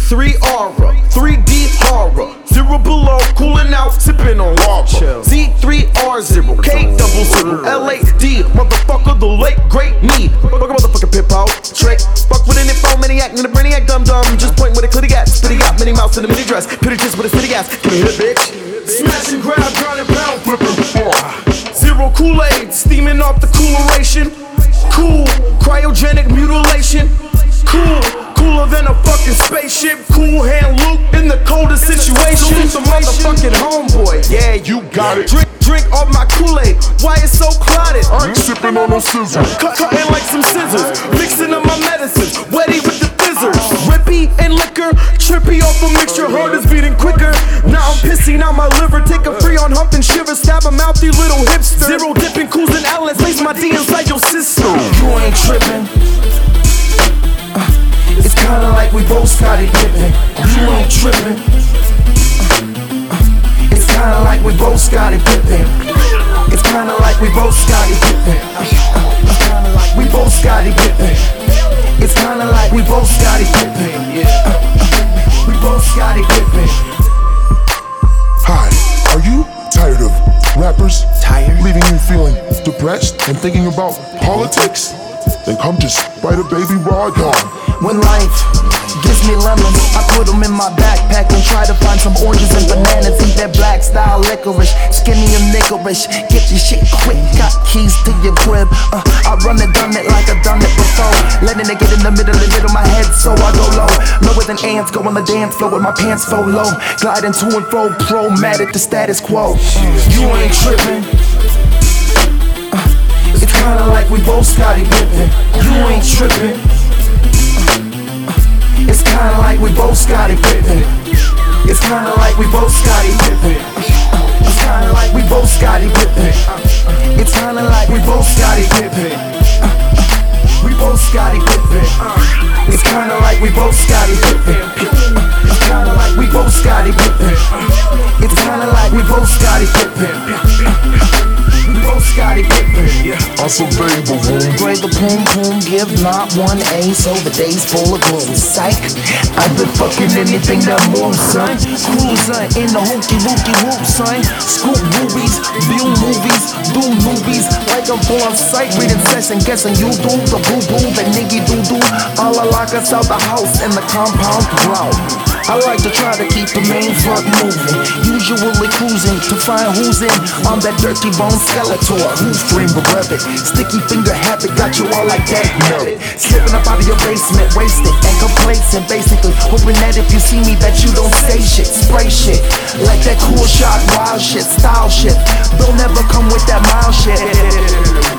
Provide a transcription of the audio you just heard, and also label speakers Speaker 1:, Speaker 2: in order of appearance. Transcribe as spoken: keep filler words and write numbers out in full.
Speaker 1: three aura, three D horror, zero below, cooling out, sipping on water. Z three R zero, K double zero, L A D, motherfucker, the late great me. Fuck a motherfucking pip out, trick. Fuck with an info maniac, and a brainiac dum dum. Just point with a clitty gat, spitty got mini mouse in a mini dress. Pitty just with a city gas, give me a hit, bitch. Smash and grab, ground and pound, flipping far. Zero Kool-Aid, steaming off the cooleration. Cool, cryogenic mutilation. Cool, cooler than a fucking spaceship. Cool hand Luke in the coldest situation. Salute the motherfucking homeboy, yeah, you got it. Drink, drink off my Kool-Aid, why it's so clotted? I ain't sipping on no scissors. Cut, cutting like some scissors, mixing up my medicines, wetty with the fizzers. Rippy and liquor, trippy off a mixture, heart is beating quicker. Now I'm pissing out my liver, take a free on hump and shiver, stab a mouthy little hipster. Zero dipping, cools and outlets, place my D inside your system. You ain't tripping. Uh, it's kinda like we both Scottie Pippen. You ain't tripping. Uh, uh, it's kinda like we both Scottie Pippen. It's kinda like we both Scottie Pippen. Uh, uh, it's kinda like we both Scottie Pippen. It's kinda like we both Scottie Pippen. Uh, uh, we both Scottie Pippen.
Speaker 2: Hi, are you tired of rappers?
Speaker 1: Tired?
Speaker 2: Leaving you feeling depressed and thinking about politics? Then come to Spider Baby Raw Dog.
Speaker 3: When life gives me lemons, I put them in my backpack and try to find some oranges and bananas. Eat that black style licorice, skinny and licorice. Get your shit quick, got keys to your crib. uh, I run it, done it like I done it before. Letting it get in the middle, the middle of my head, so I go low. Lower than ants, go on the dance floor with my pants so low. Gliding to and fro, pro mad at the status quo. You ain't tripping. uh, It's kinda like we both Scottie Pippen. You ain't tripping. It's kinda like we both Scottie Pippen. It's kinda like we both Scottie Pippen. It's kinda like we both Scottie Pippen. It's kinda like we both Scottie Pippen. We both Scottie Pippen. It's kinda like we both Scottie Pippen. It's kinda like we both Scottie Pippen. It's kinda like we both Scottie Pippen. We both Scottie Pippen.
Speaker 2: I survey the room.
Speaker 3: Grade the poom poom, give not one A, so the day's full of gloom. Psych, I've been fucking anything that moves, son. Cruising in the hooky wooky whoop, son. Scoop movies, view movies, do movies. Like I'm full on sight, reading session, guessing you do the boo boo, the niggy doo doo. All I like us out the house and the compound ground. I like to try to keep the main front moving, usually cruising to find who's in on that dirty bone skeletor. Who frame the rabbit, sticky finger habit, got you all like that nerd. Slipping up out of your basement, wasted and complacent, basically hoping that if you see me that you don't say shit, spray shit, like that cool shot, wild shit, style shit. Don't ever come with that mild shit.